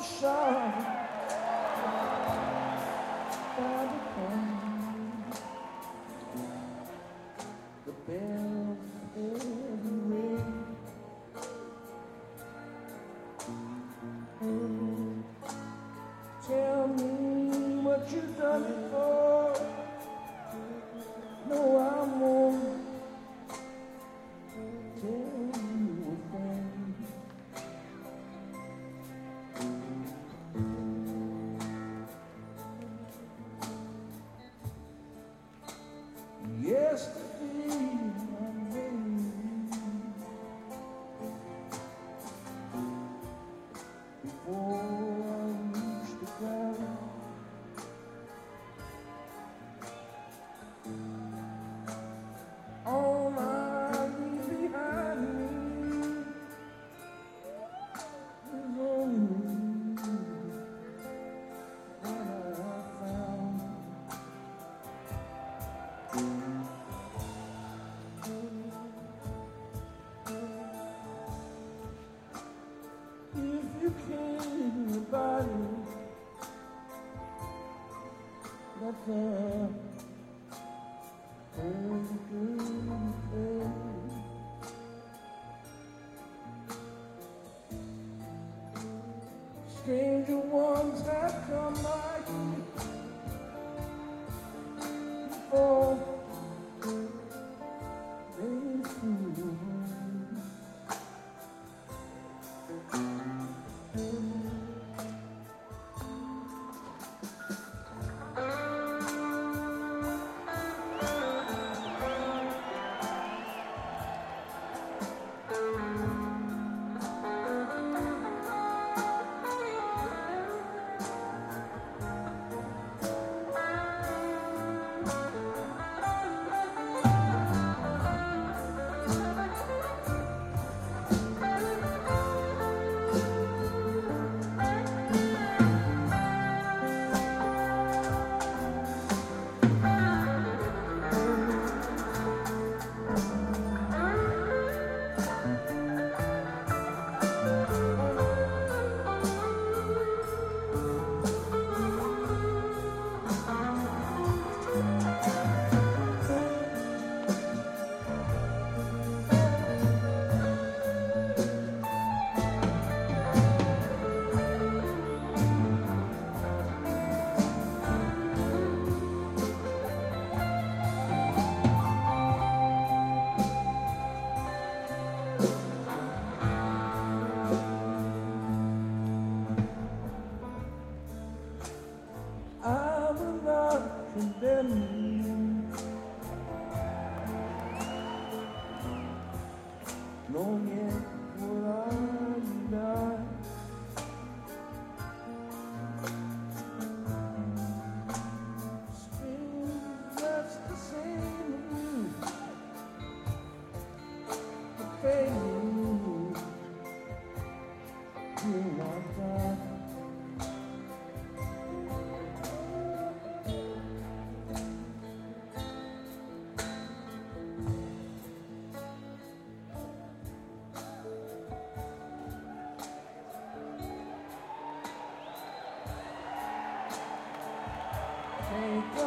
shine by the pond. The bells every ring. Tell me what you've done before. No, I won't tell you a thing. Yesterday I'm waiting before I reach the ground. All I leave behind me is only what I found. If you came to body, that's a very good thing. Stranger ones have come like you before they fool. I will not condemn you, nor yet will I deny. Spring, that's the same with you. The pain will not die. Take